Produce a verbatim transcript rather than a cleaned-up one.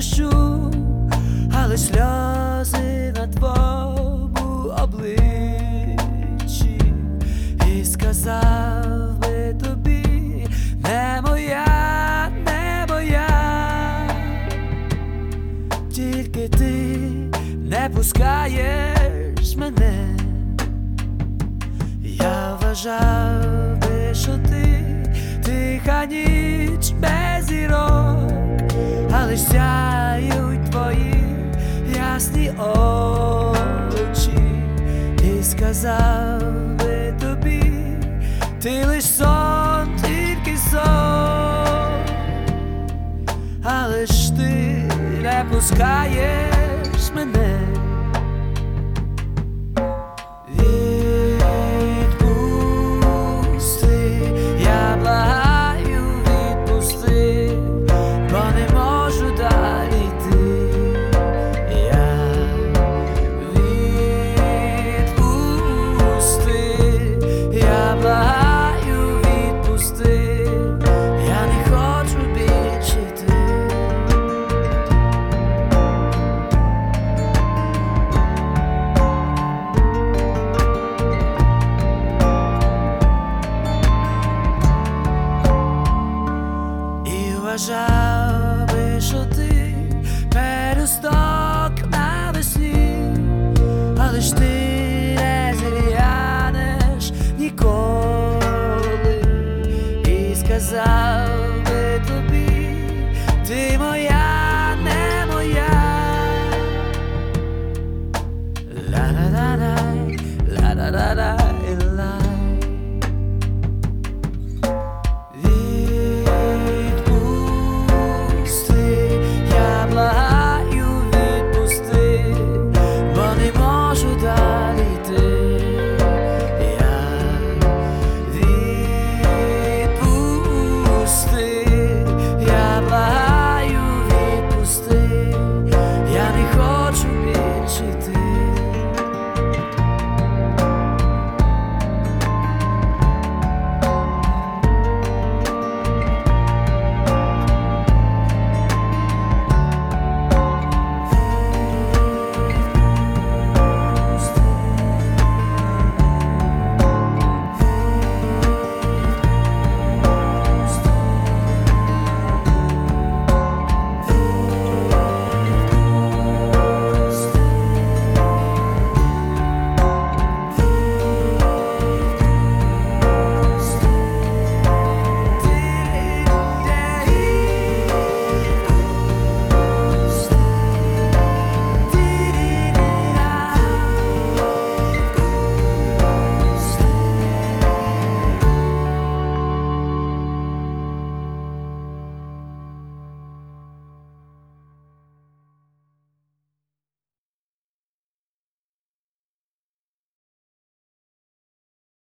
дощу, але сльози на твоєму обличчі. І сказав би тобі: не моя, не моя, тільки ти не пускаєш мене. Я вважав би, що ти тиха ніч без зірок, але ж сяють твої ясні очі. І сказав би тобі: ти лиш сон, тільки сон, але ж ти не пускаєш мене. Вважав би, що ти пелюсток навесні, але ж ти